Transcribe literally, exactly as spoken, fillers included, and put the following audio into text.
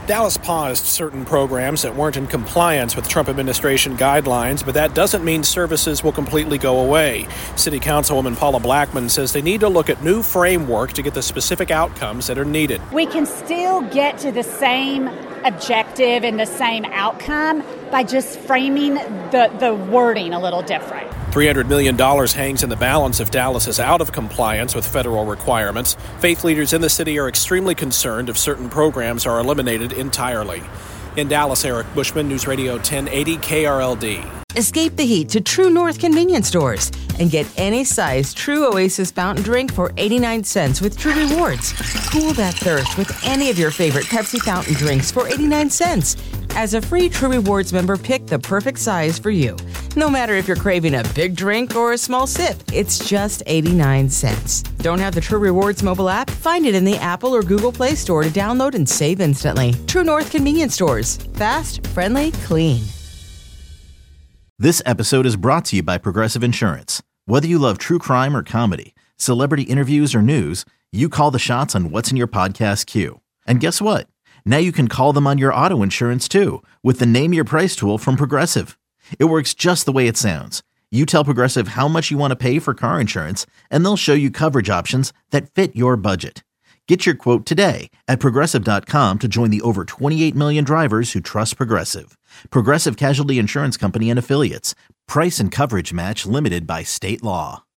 Dallas paused certain programs that weren't in compliance with Trump administration guidelines, but that doesn't mean services will completely go away. City Councilwoman Paula Blackman says they need to look at new framework to get the specific outcomes that are needed. We can still get to the same objective and the same outcome by just framing the, the wording a little different. three hundred million dollars hangs in the balance if Dallas is out of compliance with federal requirements. Faith leaders in the city are extremely concerned if certain programs are eliminated entirely. In Dallas, Eric Bushman, News Radio ten eighty K R L D. Escape the heat to True North convenience stores and get any size True Oasis fountain drink for eighty-nine cents with True Rewards. Cool that thirst with any of your favorite Pepsi fountain drinks for eighty-nine cents. As a free True Rewards member, pick the perfect size for you. No matter if you're craving a big drink or a small sip, it's just eighty-nine cents. Don't have the True Rewards mobile app? Find it in the Apple or Google Play Store to download and save instantly. True North convenience stores. Fast, friendly, clean. This episode is brought to you by Progressive Insurance. Whether you love true crime or comedy, celebrity interviews or news, you call the shots on what's in your podcast queue. And guess what? Now you can call them on your auto insurance too with the Name Your Price tool from Progressive. It works just the way it sounds. You tell Progressive how much you want to pay for car insurance, and they'll show you coverage options that fit your budget. Get your quote today at Progressive dot com to join the over twenty-eight million drivers who trust Progressive. Progressive Casualty Insurance Company and Affiliates. Price and coverage match limited by state law.